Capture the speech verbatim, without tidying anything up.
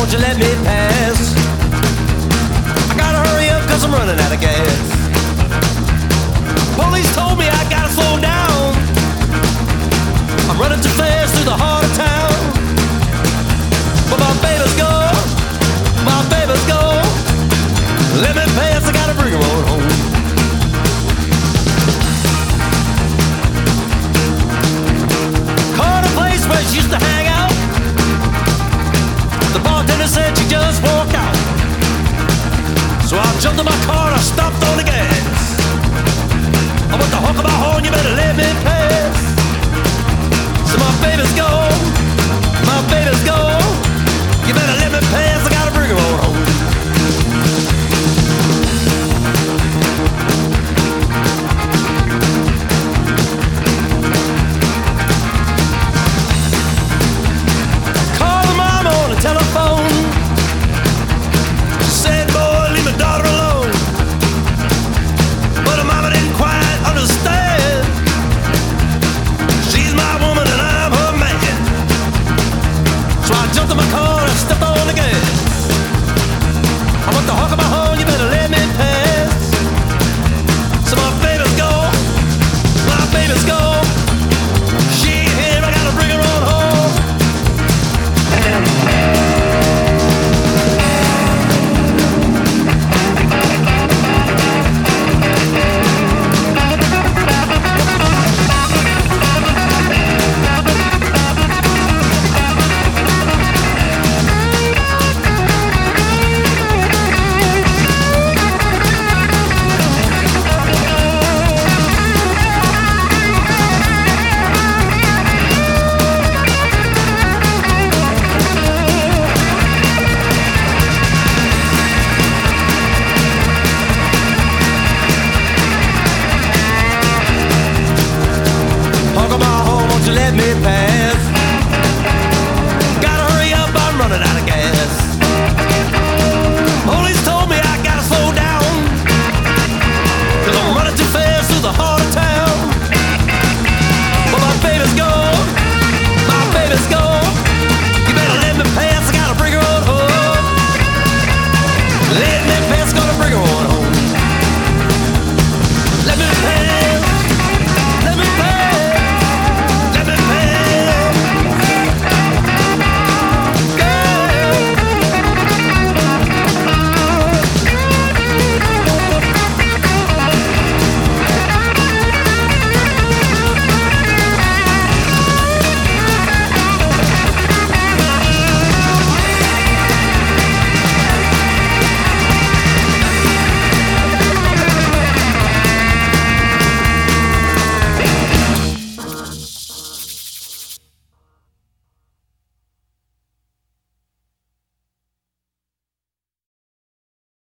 won't you let me pass? I gotta hurry up cause I'm running out of gas. Police told me I gotta slow down. I'm running too fast through the heart of town. But my baby's gone, my baby's gone. Let me pass, I gotta bring her on home. Caught a place where she used to hang out. The bartender said she just walked out. So I jumped in my car and I stopped on the gas. I went to honk my horn, you better let me pass. So my baby's gone, my baby's gone. You better let me pass, I gotta bring her on home. Call the mom on the telephone. She said, boy, leave my daughter alone. But her mama didn't quite understand. She's my woman and I'm her man. So I jumped in my car and I stepped on the gas. I want the honk of my horn, you better let me pass. So my baby's gone, my baby's gone. She ain't here, I gotta bring her on home. Honk of my horn, won't you let me pass?